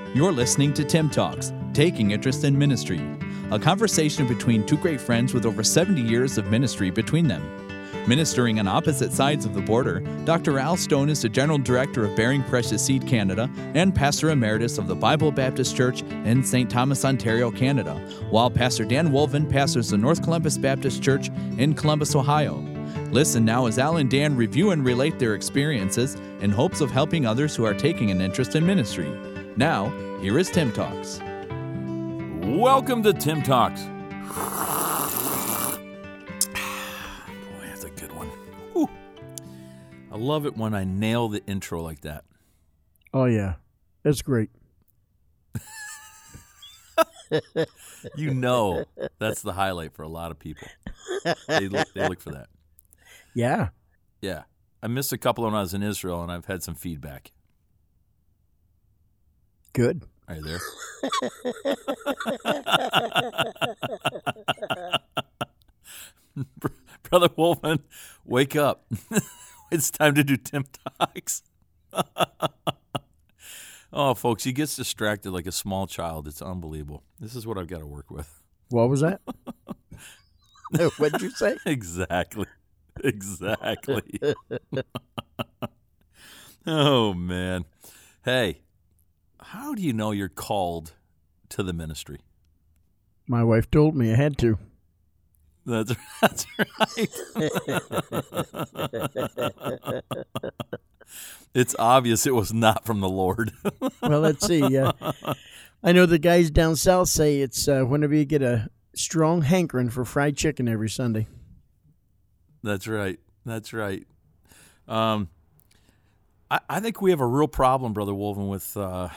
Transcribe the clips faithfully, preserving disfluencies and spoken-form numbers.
You're listening to Tim Talks, Taking Interest in Ministry, a conversation between two great friends with over seventy years of ministry between them. Ministering on opposite sides of the border, Doctor Al Stone is the General Director of Bearing Precious Seed Canada and Pastor Emeritus of the Bible Baptist Church in Saint Thomas, Ontario, Canada, while Pastor Dan Wolven pastors the North Columbus Baptist Church in Columbus, Ohio. Listen now as Al and Dan review and relate their experiences in hopes of helping others who are taking an interest in ministry. Now, here is Tim Talks. Welcome to Tim Talks. I love it when I nail the intro like that. Oh, yeah. It's great. You know that's the highlight for a lot of people. They look, they look for that. Yeah. Yeah. I missed a couple when I was in Israel, and I've had some feedback. Good. Are you there? Brother Wolfen, wake up. It's time to do Tim Talks. Oh, folks, he gets distracted like a small child. It's unbelievable. This is what I've got to work with. What was that? What did you say? Exactly. Exactly. Oh, man. Hey, how do you know you're called to the ministry? My wife told me I had to. That's, that's right. It's obvious it was not from the Lord. Well, let's see. Uh, I know the guys down south say it's uh, whenever you get a strong hankering for fried chicken every Sunday. That's right. That's right. Um, I, I think we have a real problem, Brother Wolven, with uh,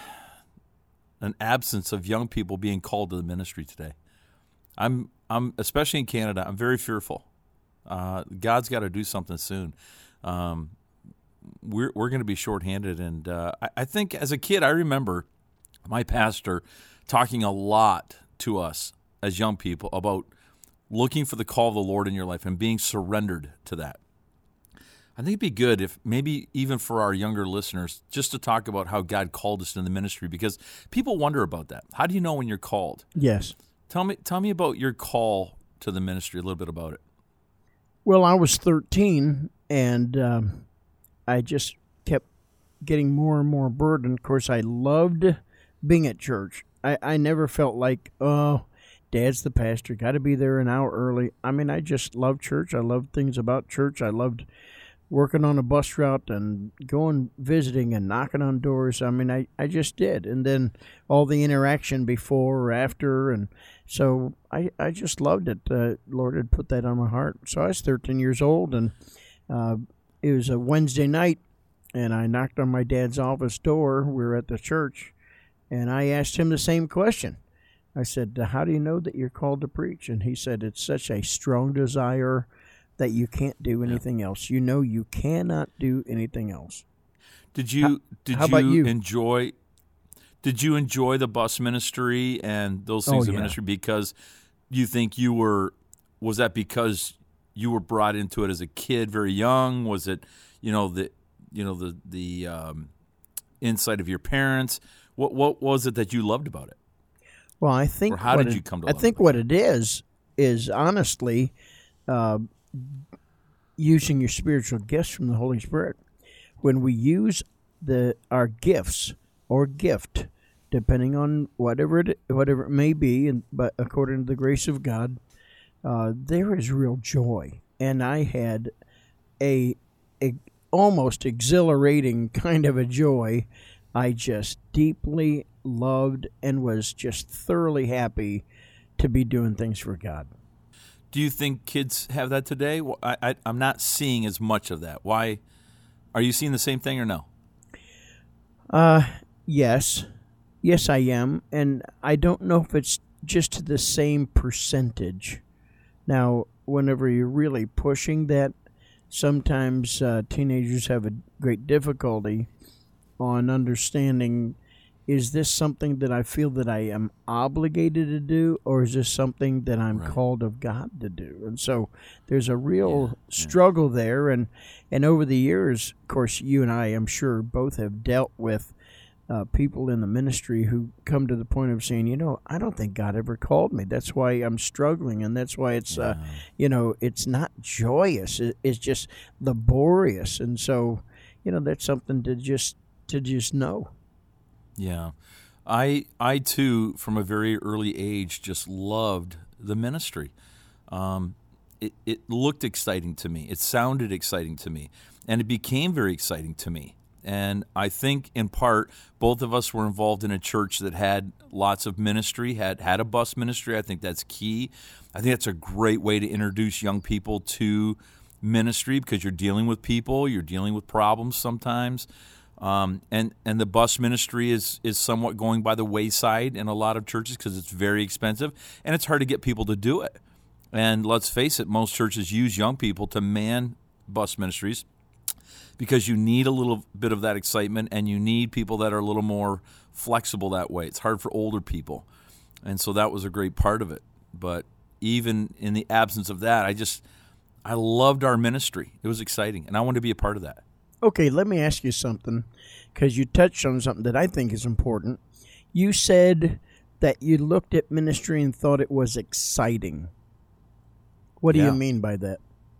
an absence of young people being called to the ministry today. I'm I'm especially in Canada. I'm very fearful. Uh, God's got to do something soon. Um, we're we're going to be shorthanded, and uh, I, I think as a kid, I remember my pastor talking a lot to us as young people about looking for the call of the Lord in your life and being surrendered to that. I think it'd be good if maybe even for our younger listeners, just to talk about how God called us in the ministry, because people wonder about that. How do you know when you're called? Yes. Tell me, tell me about your call to the ministry, a little bit about it. Well, I was thirteen, and um, I just kept getting more and more burdened. Of course, I loved being at church. I, I never felt like, oh, Dad's the pastor, got to be there an hour early. I mean, I just loved church. I loved things about church. I loved working on a bus route and going visiting and knocking on doors. I mean, I, I just did. And then all the interaction before or after. And so I, I just loved it. Uh, Lord had put that on my heart. So I was thirteen years old, and uh, it was a Wednesday night, and I knocked on my dad's office door. We were at the church, and I asked him the same question. I said, how do you know that you're called to preach? And he said, it's such a strong desire that you can't do anything yeah. else. You know you cannot do anything else. Did you how, did how you, about you enjoy did you enjoy the bus ministry and those things oh, of yeah. ministry because you think you were was that because you were brought into it as a kid very young? Was it, you know, the you know the the um, insight of your parents? What what was it that you loved about it? Well, I think or how did it, you come to I love think it? what it is is honestly uh, using your spiritual gifts from the Holy Spirit. When we use the our gifts or gift, depending on whatever it whatever it may be, and but according to the grace of God, uh, there is real joy. And I had a, a almost exhilarating kind of a joy. I just deeply loved and was just thoroughly happy to be doing things for God. Do you think kids have that today? I, I, I'm not seeing as much of that. Why? Are you seeing the same thing or no? Uh, yes. Yes, I am. And I don't know if it's just the same percentage. Now, whenever you're really pushing that, sometimes uh, teenagers have a great difficulty on understanding, is this something that I feel that I am obligated to do, or is this something that I'm right. called of God to do? And so there's a real yeah, struggle yeah. there. And, and over the years, of course, you and I, I'm sure, both have dealt with uh, people in the ministry who come to the point of saying, you know, I don't think God ever called me. That's why I'm struggling, and that's why it's, uh, you know, it's not joyous. It, it's just laborious, and so, you know, that's something to just to just know. Yeah. I I too, from a very early age, just loved the ministry. Um, it it looked exciting to me. It sounded exciting to me, and it became very exciting to me. And I think, in part, both of us were involved in a church that had lots of ministry, had had a bus ministry. I think that's key. I think that's a great way to introduce young people to ministry, because you're dealing with people, you're dealing with problems sometimes. Um, and, and the bus ministry is, is somewhat going by the wayside in a lot of churches because it's very expensive and it's hard to get people to do it. And let's face it, most churches use young people to man bus ministries because you need a little bit of that excitement and you need people that are a little more flexible that way. It's hard for older people. And so that was a great part of it. But even in the absence of that, I just, I loved our ministry. It was exciting, and I wanted to be a part of that. Okay, let me ask you something, because you touched on something that I think is important. You said that you looked at ministry and thought it was exciting. What do Yeah. you mean by that?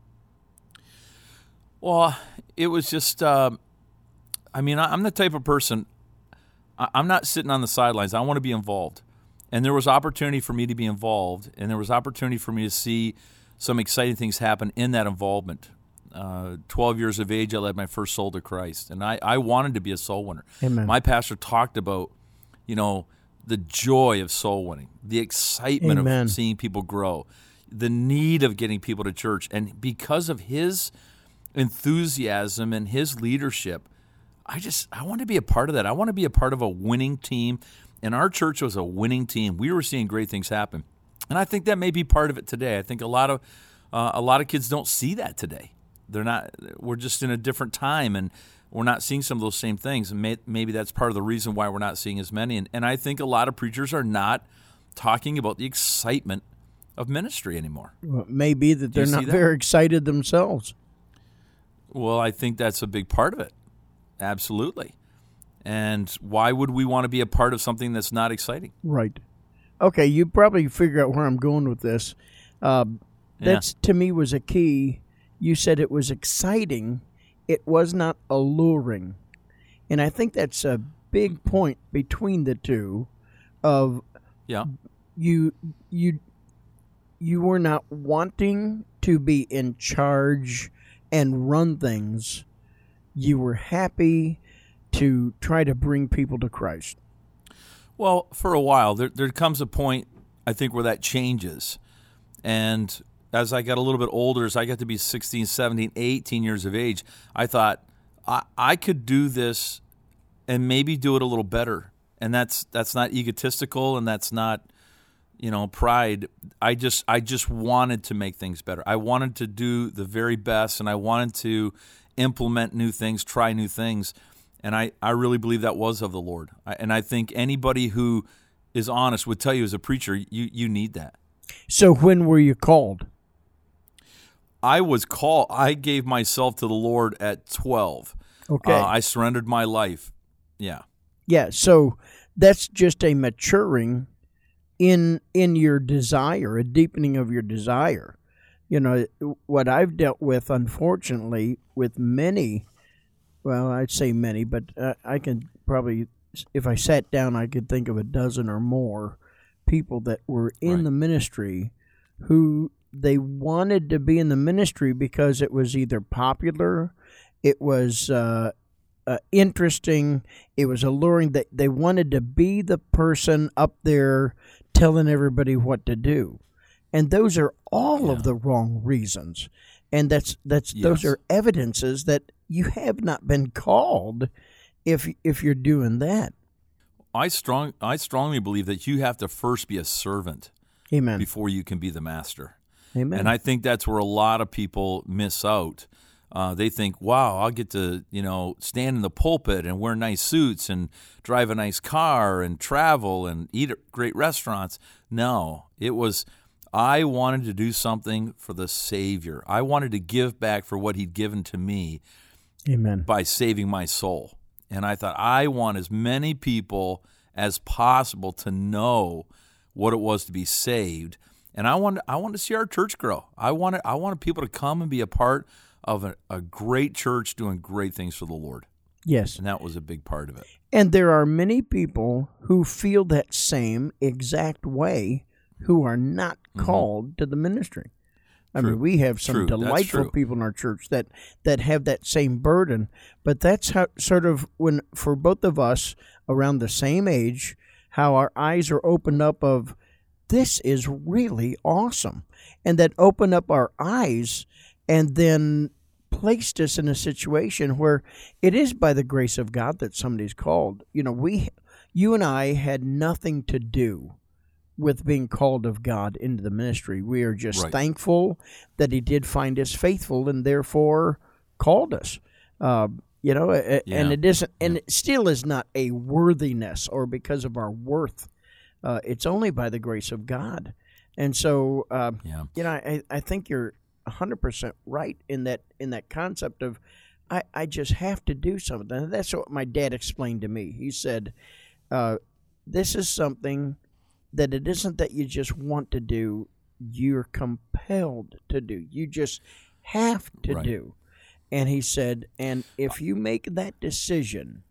Well, it was just, uh, I mean, I- I'm the type of person, I- I'm not sitting on the sidelines. I want to be involved. And there was opportunity for me to be involved, and there was opportunity for me to see some exciting things happen in that involvement. Uh, twelve years of age, I led my first soul to Christ, and I, I wanted to be a soul winner. Amen. My pastor talked about, you know, the joy of soul winning, the excitement Amen. of seeing people grow, the need of getting people to church. And because of his enthusiasm and his leadership, I just, I want to be a part of that. I want to be a part of a winning team. And our church was a winning team. We were seeing great things happen. And I think that may be part of it today. I think a lot of uh, a lot of kids don't see that today. They're not. We're just in a different time, and we're not seeing some of those same things. And may, maybe that's part of the reason why we're not seeing as many. And, and I think a lot of preachers are not talking about the excitement of ministry anymore. Well, it may be that Do you they're not see that? very excited themselves. Well, I think that's a big part of it. Absolutely. And why would we want to be a part of something that's not exciting? Right. Okay, you probably figure out where I'm going with this. Uh, that's, to me, was a key. You said it was exciting. It was not alluring. And I think that's a big point between the two of Yeah. you you you were not wanting to be in charge and run things. You were happy to try to bring people to Christ. Well, for a while, there there comes a point, I think, where that changes. And as I got a little bit older, as I got to be sixteen, seventeen, eighteen years of age, I thought, I, I could do this and maybe do it a little better. And that's that's not egotistical, and that's not, you know, pride. I just I just wanted to make things better. I wanted to do the very best, and I wanted to implement new things, try new things. And I, I really believe that was of the Lord. I, and I think anybody who is honest would tell you as a preacher, you, you need that. So when were you called? I was called, I gave myself to the Lord at twelve. Okay. Uh, I surrendered my life. Yeah. Yeah, so that's just a maturing in in your desire, a deepening of your desire. You know, what I've dealt with, unfortunately, with many, well, I'd say many, but uh, I can probably, if I sat down, I could think of a dozen or more people that were in Right. the ministry who they wanted to be in the ministry because it was either popular, it was uh, uh, interesting, it was alluring. That they wanted to be the person up there telling everybody what to do, and those are all Yeah. of the wrong reasons. And that's that's those Yes. are evidences that you have not been called if if you're doing that. I strong I strongly believe that you have to first be a servant Amen. before you can be the master. Amen. And I think that's where a lot of people miss out. Uh, they think, wow, I'll get to, you know, stand in the pulpit and wear nice suits and drive a nice car and travel and eat at great restaurants. No, it was, I wanted to do something for the Savior. I wanted to give back for what he'd given to me Amen. by saving my soul. And I thought, I want as many people as possible to know what it was to be saved. And I want, I want to see our church grow. I wanted, I wanted people to come and be a part of a, a great church doing great things for the Lord. Yes. And that was a big part of it. And there are many people who feel that same exact way who are not Mm-hmm. called to the ministry. I True. mean, we have some True. That's delightful true. people in our church that, that have that same burden. But that's how sort of when for both of us around the same age, how our eyes are opened up of this is really awesome. And that opened up our eyes and then placed us in a situation where it is by the grace of God that somebody's called. You know, we, you and I had nothing to do with being called of God into the ministry. We are just Right. thankful that He did find us faithful and therefore called us. Uh, you know, a- Yeah. and it isn't, and it still is not a worthiness or because of our worth. Uh, it's only by the grace of God. And so, uh, Yeah. you know, I, I think you're one hundred percent right in that in that concept of I, I just have to do something. And that's what my dad explained to me. He said, uh, this is something that it isn't that you just want to do, you're compelled to do. You just have to Right. do. And he said, and if you make that decision,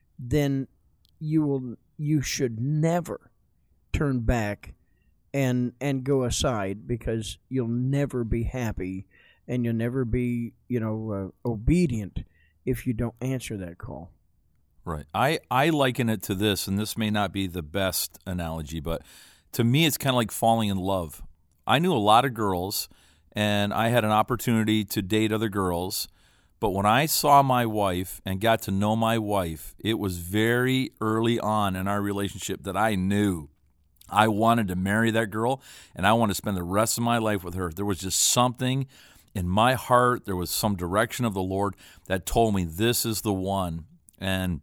then you will you should never turn back and and go aside, because you'll never be happy and you'll never be, you know, uh, obedient if you don't answer that call. Right. I, I liken it to this, and this may not be the best analogy, but to me it's kind of like falling in love. I knew a lot of girls, and I had an opportunity to date other girls, but when I saw my wife and got to know my wife, it was very early on in our relationship that I knew I wanted to marry that girl, and I wanted to spend the rest of my life with her. There was just something in my heart, there was some direction of the Lord that told me this is the one. And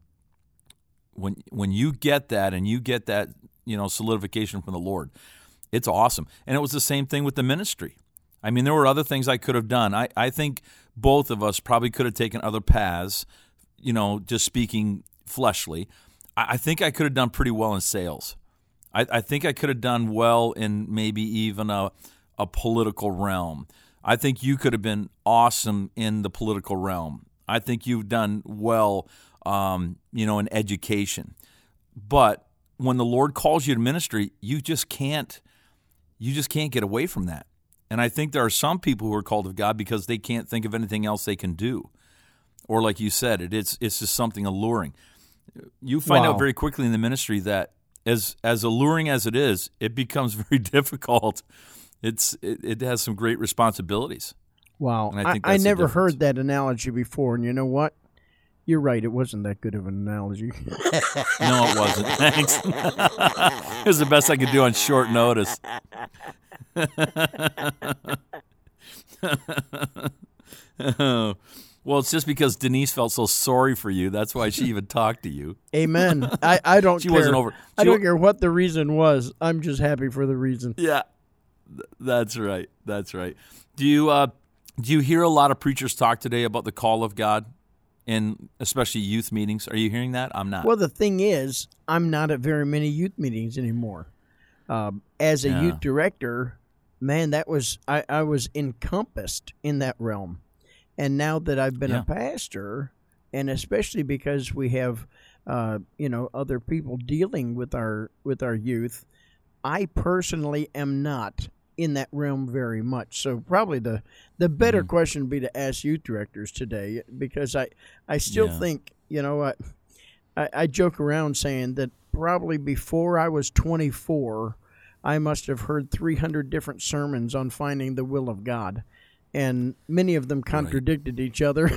when when you get that and you get that, you know, solidification from the Lord, it's awesome. And it was the same thing with the ministry. I mean, there were other things I could have done. I, I think both of us probably could have taken other paths, you know, just speaking fleshly. I, I think I could have done pretty well in sales. I, I think I could have done well in maybe even a, a political realm. I think you could have been awesome in the political realm. I think you've done well, um, you know, in education. But when the Lord calls you to ministry, you just can't, you just can't get away from that. And I think there are some people who are called of God because they can't think of anything else they can do. Or like you said, it, it's it's just something alluring. You find Wow. out very quickly in the ministry that as as alluring as it is, it becomes very difficult. It's it, it has some great responsibilities. Wow. And I I, think I that's the never difference. heard that analogy before, and you know what? You're right. It wasn't that good of an analogy. No, it wasn't. Thanks. It was the best I could do on short notice. Well, it's just because Denise felt so sorry for you. That's why she even talked to you. Amen. I, I don't She care. wasn't over- I she don't wa- care what the reason was. I'm just happy for the reason. Yeah, Th- that's right. That's right. Do you uh, do you hear a lot of preachers talk today about the call of God, in especially youth meetings? Are you hearing that? I'm not. Well, the thing is, I'm not at very many youth meetings anymore. Um, as a Yeah. youth director, man, that was I, I was encompassed in that realm. And now that I've been Yeah. a pastor, and especially because we have, uh, you know, other people dealing with our with our youth, I personally am not in that realm very much. So probably the the better Mm-hmm. question would be to ask youth directors today, because I I still Yeah. think, you know, I, I I joke around saying that probably before I was twenty-four, I must have heard three hundred different sermons on finding the will of God. And many of them contradicted each other.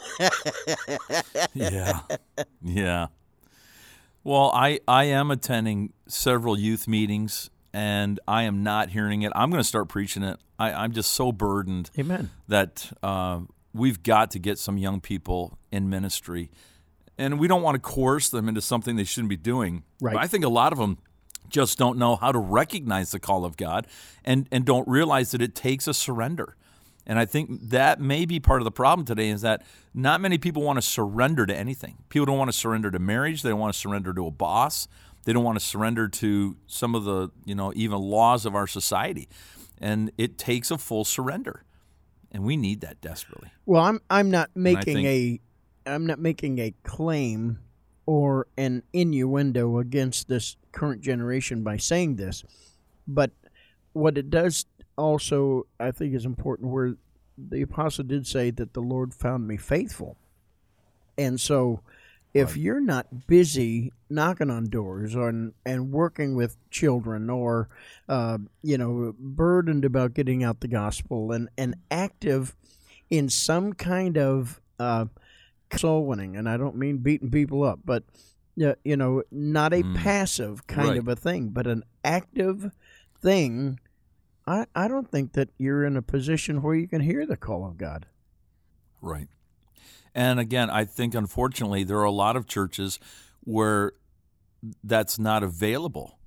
Yeah. Yeah. Well, I, I am attending several youth meetings, and I am not hearing it. I'm going to start preaching it. I, I'm just so burdened Amen. that uh, we've got to get some young people in ministry. And we don't want to coerce them into something they shouldn't be doing. Right. But I think a lot of them just don't know how to recognize the call of God and, and don't realize that it takes a surrender. And I think that may be part of the problem today is that not many people want to surrender to anything. People don't want to surrender to marriage. They don't want to surrender to a boss. They don't want to surrender to some of the, you know, even laws of our society. And it takes a full surrender. And we need that desperately. Well, I'm I'm not making think, a I'm not making a claim or an innuendo against this current generation by saying this. But what it does also, I think, is important, where the apostle did say that the Lord found me faithful. And so if right. you're not busy knocking on doors or, and working with children or, uh, you know, burdened about getting out the gospel and, and active in some kind of uh, soul winning, and I don't mean beating people up, but, uh, you know, not a mm. passive kind right. of a thing, but an active thing, I, I don't think that you're in a position where you can hear the call of God. Right. And again, I think, unfortunately, there are a lot of churches where that's not available.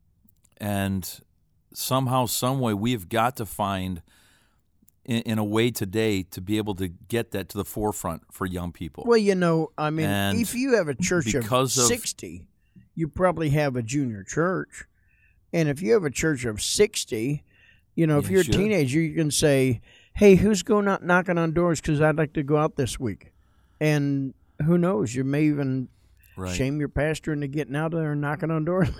And somehow, some way, we've got to find, in, in a way today, to be able to get that to the forefront for young people. Well, you know, I mean, And if you have a church of because of- sixty, you probably have a junior church. And if you have a church of sixty, you know, if You you're should. a teenager, you can say, hey, who's going out knocking on doors because I'd like to go out this week? And who knows, you may even Right. shame your pastor into getting out there and knocking on doors.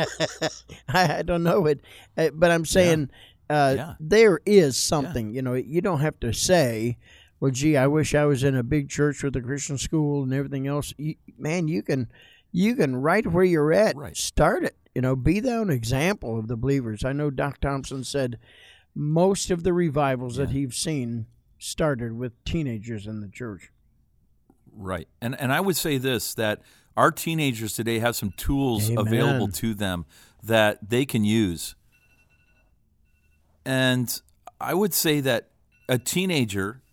I, I don't know it, uh, but I'm saying uh, Yeah. there is something. You know, you don't have to say, well, gee, I wish I was in a big church with a Christian school and everything else. You, man, you can, you can right where you're at, Right. start it. You know, be thou an example of the believers. I know Doc Thompson said most of the revivals that he's seen started with teenagers in the church. Right. And and I would say this, that our teenagers today have some tools Amen. available to them that they can use. And I would say that a teenager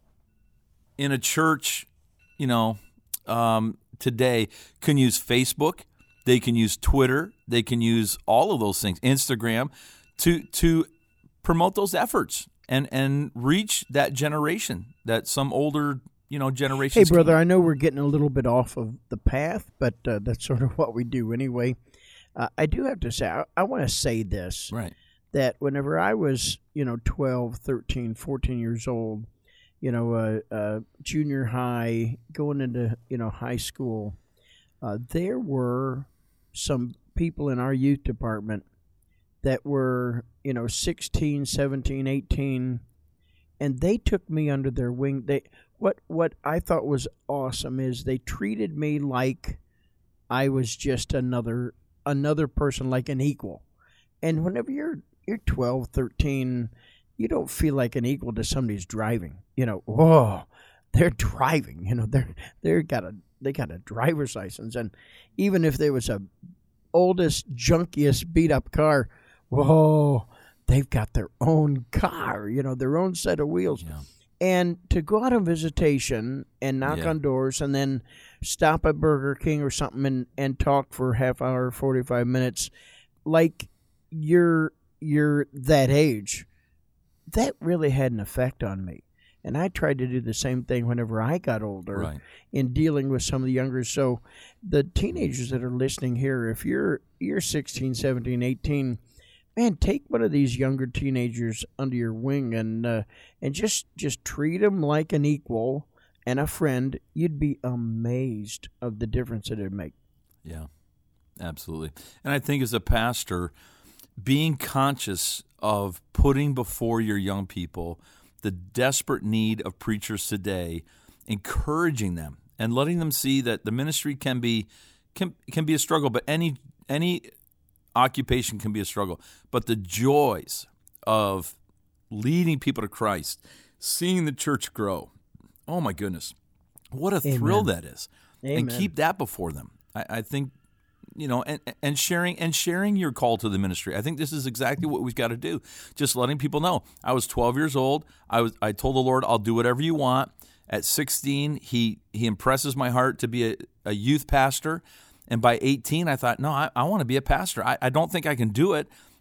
in a church, you know, um, today can use Facebook, they can use Twitter, they can use all of those things, Instagram, to to promote those efforts and, and reach that generation, that some older, you know, generation. Hey, brother, I know we're getting a little bit off of the path, but uh, that's sort of what we do anyway. Uh, I do have to say, I, I want to say this, Right. that whenever I was, you know, twelve, thirteen, fourteen years old, you know, uh, uh, junior high, going into, you know, high school, uh, there were some people in our youth department that were, you know, sixteen, seventeen, eighteen, and they took me under their wing. They what what I thought was awesome is they treated me like I was just another another person, like an equal. And whenever you're you're twelve, thirteen, you don't feel like an equal to somebody who's driving. You know, whoa, they're driving. You know, they're they're got a they got a driver's license, and even if there was a oldest, junkiest, beat up car, whoa, they've got their own car. You know, their own set of wheels. Yeah. And to go out on visitation and knock Yeah. on doors and then stop at Burger King or something and, and talk for a half hour, forty-five minutes, like you're you're that age, that really had an effect on me. And I tried to do the same thing whenever I got older Right. in dealing with some of the younger. So the teenagers that are listening here, if you're you're sixteen, seventeen, eighteen, man, take one of these younger teenagers under your wing and uh, and just just treat them like an equal and a friend. You'd be amazed of the difference it would make. Yeah, absolutely. And I think as a pastor, being conscious of putting before your young people the desperate need of preachers today, encouraging them and letting them see that the ministry can be can can be a struggle, but any any occupation can be a struggle. But the joys of leading people to Christ, seeing the church grow, oh my goodness, what a Amen. thrill that is. Amen. And keep that before them. I, I think, you know, and and sharing and sharing your call to the ministry. I think this is exactly what we've got to do. Just letting people know. I was twelve years old. I was I told the Lord, I'll do whatever you want. At sixteen, he he impresses my heart to be a, a youth pastor. And by eighteen, I thought, no, I, I want to be a pastor. I, I don't think I can do it.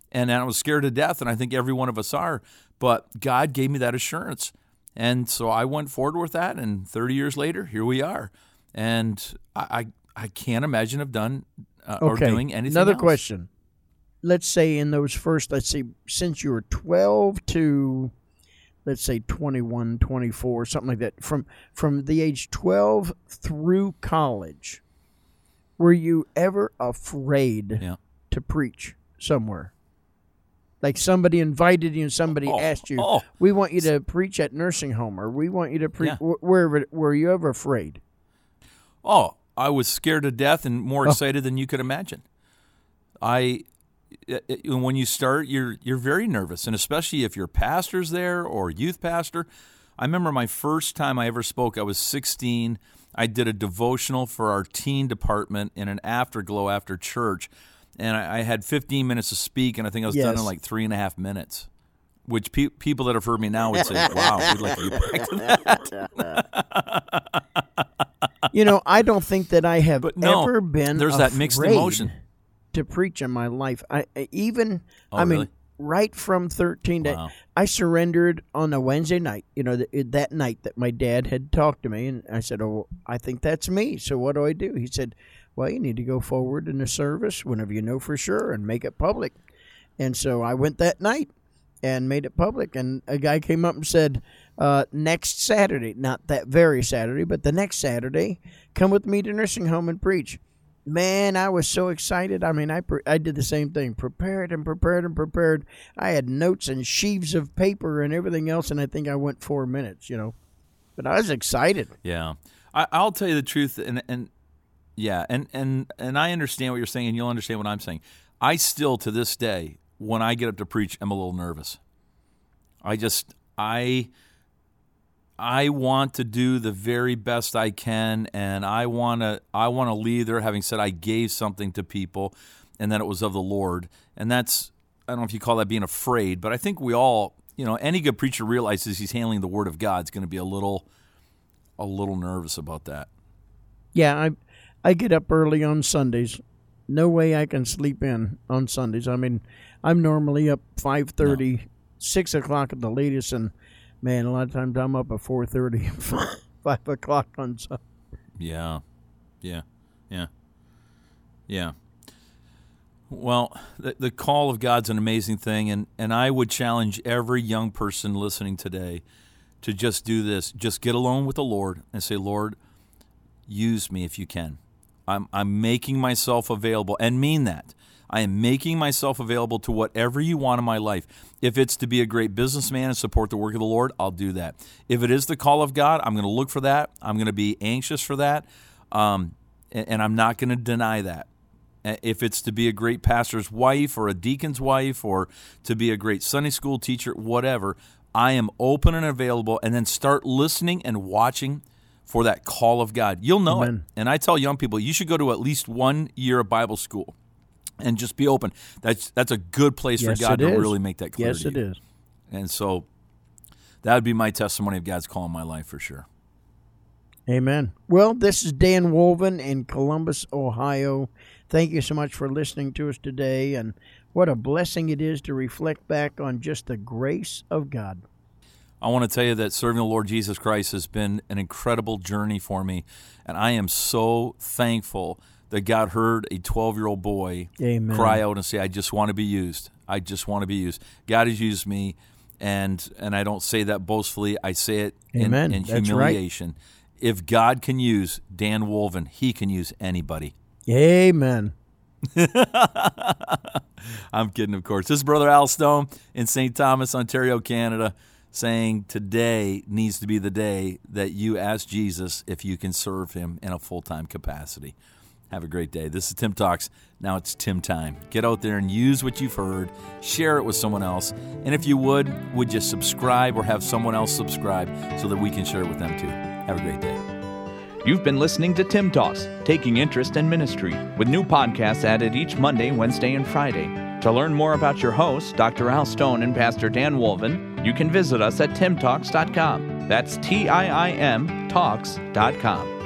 And I was scared to death, and I think every one of us are. But God gave me that assurance. And so I went forward with that, and thirty years later, here we are. And I I, I can't imagine I've done uh, okay. or doing anything Another else. question. Let's say in those first, let's see, since you were twelve to, let's say twenty-one, twenty-four, something like that, from from the age twelve through college, were you ever afraid yeah. to preach somewhere? Like somebody invited you and somebody oh, asked you, oh. we want you to preach at nursing home, or we want you to preach, Yeah. wherever. Were you ever afraid? Oh, I was scared to death and more Oh. excited than you could imagine. I, it, it- when you start, you're you're very nervous, and especially if your pastor's there or youth pastor. I remember my first time I ever spoke. I was sixteen. I did a devotional for our teen department in an afterglow after church, and I, I had fifteen minutes to speak, and I think I was done Yes. in like three and a half minutes. Which pe- people that have heard me now would say, "Wow, we'd like to get back to that." You know, I don't think that I have But no, ever been there's that mixed afraid emotion. to preach in my life. I I- even Oh, I mean, really? right from thirteen, to, Wow. I surrendered on a Wednesday night. You know, th- that night that my dad had talked to me, and I said, "Oh, I think that's me. So what do I do?" He said, "Well, you need to go forward in the service whenever you know for sure and make it public." And so I went that night and made it public. And a guy came up and said, uh, next Saturday, not that very Saturday, but the next Saturday, come with me to nursing home and preach. Man, I was so excited. I mean, I pre- I did the same thing, prepared and prepared and prepared. I had notes and sheaves of paper and everything else, and I think I went four minutes, you know. But I was excited. Yeah, I, I'll tell you the truth, and and yeah, and, and and I understand what you're saying, and you'll understand what I'm saying. I still, to this day, when I get up to preach, I'm a little nervous. I just I I want to do the very best I can, and I want to I want to leave there having said I gave something to people, and that it was of the Lord. And that's, I don't know if you call that being afraid, but I think we all, you know, any good preacher realizes he's handling the Word of God is going to be a little a little nervous about that. Yeah, I I get up early on Sundays. No way I can sleep in on Sundays. I mean, I'm normally up five thirty, no. six o'clock at the latest, and man, a lot of times I'm up at four thirty, five o'clock on Sunday. Yeah, yeah, yeah, yeah. Well, the, the call of God's an amazing thing, and, and I would challenge every young person listening today to just do this. Just get alone with the Lord and say, Lord, use me if you can. I'm I'm making myself available, and mean that. I am making myself available to whatever you want in my life. If it's to be a great businessman and support the work of the Lord, I'll do that. If it is the call of God, I'm going to look for that. I'm going to be anxious for that, um, and, and I'm not going to deny that. If it's to be a great pastor's wife or a deacon's wife or to be a great Sunday school teacher, whatever, I am open and available, and then start listening and watching for that call of God. You'll know Amen. it. And I tell young people, you should go to at least one year of Bible school and just be open. That's that's a good place yes, for God to is. really make that clear Yes, to it you. is. And so that would be my testimony of God's call in my life for sure. Amen. Well, this is Dan Wolven in Columbus, Ohio. Thank you so much for listening to us today, and what a blessing it is to reflect back on just the grace of God. I want to tell you that serving the Lord Jesus Christ has been an incredible journey for me, and I am so thankful that God heard a twelve-year-old boy Amen. cry out and say, I just want to be used. I just want to be used. God has used me, and and I don't say that boastfully. I say it in, Amen. in That's humiliation. Right. If God can use Dan Wolven, he can use anybody. Amen. I'm kidding, of course. This is Brother Al Stone in Saint Thomas, Ontario, Canada, saying today needs to be the day that you ask Jesus if you can serve him in a full-time capacity. Have a great day. This is Tim Talks. Now it's Tim time. Get out there and use what you've heard. Share it with someone else. And if you would, would you subscribe or have someone else subscribe so that we can share it with them too? Have a great day. You've been listening to Tim Talks, Taking Interest in Ministry, with new podcasts added each Monday, Wednesday, and Friday. To learn more about your hosts, Doctor Al Stone and Pastor Dan Wolven, you can visit us at tim talks dot com. That's T I I M talks dot com.